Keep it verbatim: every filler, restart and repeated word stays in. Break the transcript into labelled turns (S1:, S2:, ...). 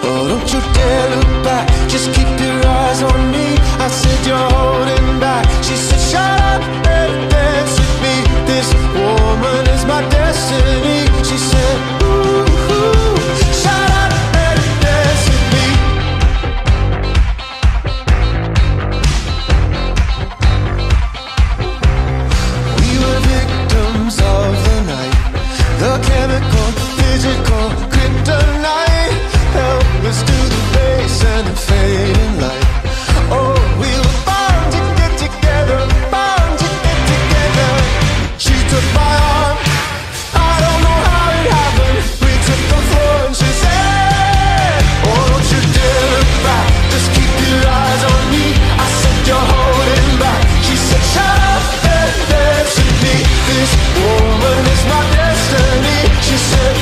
S1: Oh, don't you dare look back, just keep your eyes on me. I said you're holding back. She said shut up and dance with me. This woman is my destiny. She said ooh, ooh, shut up and dance with me. We were victims of the night, the chemical, physical, kryptonite. Helpless to the base and the fading light. Oh, we were bound to get together, bound to get together. She took my arm, I don't know how it happened. We took the floor and she said, oh, don't you dare look back, just keep your eyes on me. I said you're holding back. She said shut up and dance with me. This woman is my destiny. She said